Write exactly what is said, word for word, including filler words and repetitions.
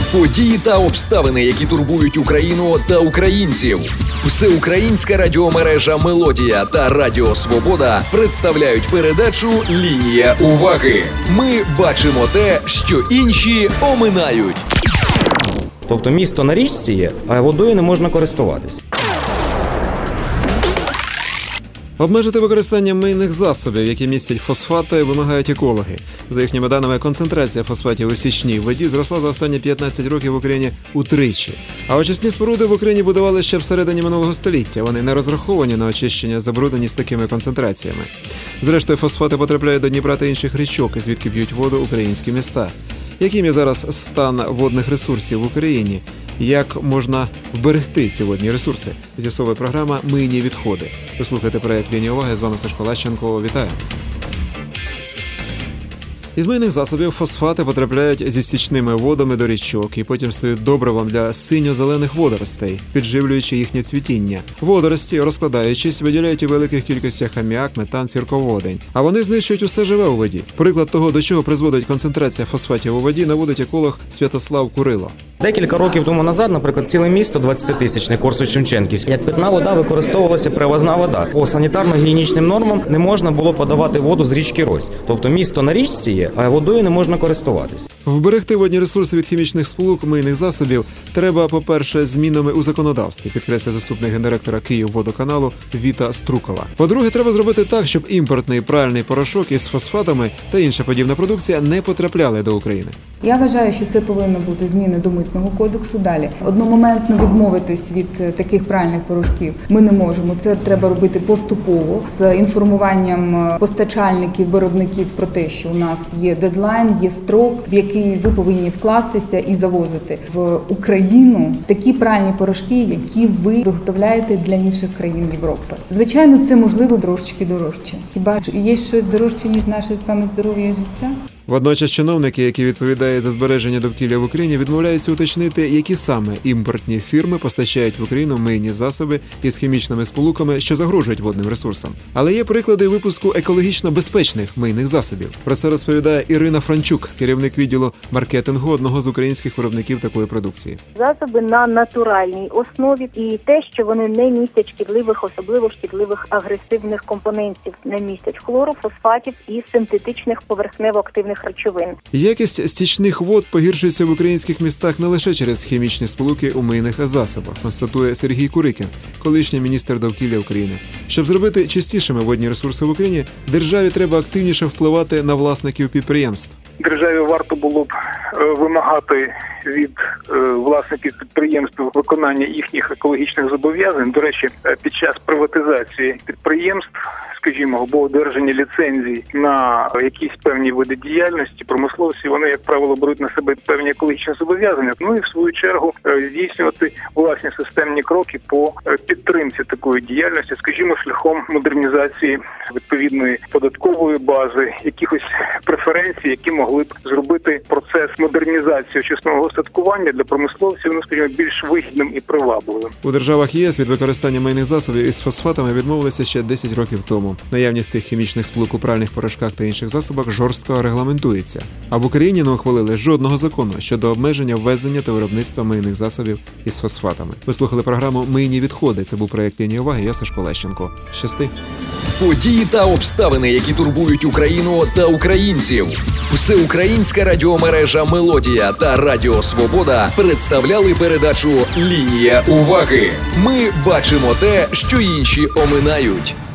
Події та обставини, які турбують Україну та українців. Всеукраїнська радіомережа «Мелодія» та Радіо Свобода представляють передачу «Лінія уваги». Ми бачимо те, що інші оминають. Тобто місто на річці є, а водою не можна користуватись. Обмежити використання мийних засобів, які містять фосфати, вимагають екологи. За їхніми даними, концентрація фосфатів у січній воді зросла за останні п'ятнадцять років в Україні утричі. А очисні споруди в Україні будували ще всередині минулого століття. Вони не розраховані на очищення забруднені з такими концентраціями. Зрештою, фосфати потрапляють до Дніпра та інших річок, звідки п'ють воду українські міста. Яким є зараз стан водних ресурсів в Україні? Як можна вберегти ці водні ресурси? З'ясовує програма «Мийні відходи». Ви слухаєте проєкт «Лінія уваги». З вами Сашко Лащенко. Вітаю. Із мийних засобів фосфати потрапляють зі стічними водами до річок і потім стають добривом для синьо-зелених водоростей, підживлюючи їхнє цвітіння. Водорості, розкладаючись, виділяють у великих кількостях аміак, метан, сірководень. А вони знищують усе живе у воді. Приклад того, до чого призводить концентрація фосфатів у воді, наводить еколог Святослав Курило. Декілька років тому назад, наприклад, ціле місто двадцятитисячне, Корсунь-Шевченківське, як питна вода використовувалася привозна вода. По санітарно-гігієнічним нормам не можна було подавати воду з річки Рось. Тобто місто на річці є, а водою не можна користуватись. Вберегти водні ресурси від хімічних сполук мийних засобів треба, по-перше, змінами у законодавстві, підкреслює заступник гендиректора Київводоканалу Віта Струкова. По-друге, треба зробити так, щоб імпортний пральний порошок із фосфатами та інша подібна продукція не потрапляли до України. Я вважаю, що це повинно бути зміни до Митного кодексу. Далі одномоментно відмовитись від таких пральних порошків ми не можемо. Це треба робити поступово з інформуванням постачальників, виробників про те, що у нас є дедлайн, є строк, в який ви повинні вкластися і завозити в Україну такі пральні порошки, які ви виготовляєте для інших країн Європи. Звичайно, це можливо трошечки дорожче. Хіба є щось дорожче, ніж наше з вами здоров'я і життя? Водночас чиновники, які відповідають за збереження довкілля в Україні, відмовляються уточнити, які саме імпортні фірми постачають в Україну мийні засоби із хімічними сполуками, що загрожують водним ресурсам. Але є приклади випуску екологічно безпечних мийних засобів. Про це розповідає Ірина Франчук, керівник відділу маркетингу одного з українських виробників такої продукції. Засоби на натуральній основі і те, що вони не містять шкідливих, особливо шкідливих агресивних компонентів, не містять хлору, фосфатів і синтетичних поверхнево-активних речовин. Якість стічних вод погіршується в українських містах не лише через хімічні сполуки у мийних засобах, констатує Сергій Курикін, колишній міністр довкілля України. Щоб зробити чистішими водні ресурси в Україні, державі треба активніше впливати на власників підприємств. Державі варто було б вимагати від власників підприємств виконання їхніх екологічних зобов'язань. До речі, під час приватизації підприємств, скажімо, або одержання ліцензій на якісь певні види діяльності, промисловці, вони, як правило, беруть на себе певні екологічні зобов'язання. Ну і в свою чергу здійснювати власні системні кроки по підтримці такої діяльності, скажімо, шляхом модернізації відповідної податкової бази, якихось преференцій, які могли б зробити процес модернізації очисного остаткування для промисловців, ну, скажімо, більш вигідним і привабливим. У державах ЄС від використання мийних засобів із фосфатами відмовилися ще десять років тому. Наявність цих хімічних сполук у пральних порошках та інших засобах жорстко регламентується. А в Україні не ухвалили жодного закону щодо обмеження ввезення та виробництва мийних засобів із фосфатами. Ви слухали програму «Мийні відходи». Це був проєкт «Лінія уваги». Я Сашко Лащенко. Щасти! Події та обставини, які турбують Україну та українців. Всеукраїнська радіомережа «Мелодія» та Радіо Свобода представляли передачу «Лінія уваги». Ми бачимо те, що інші оминають.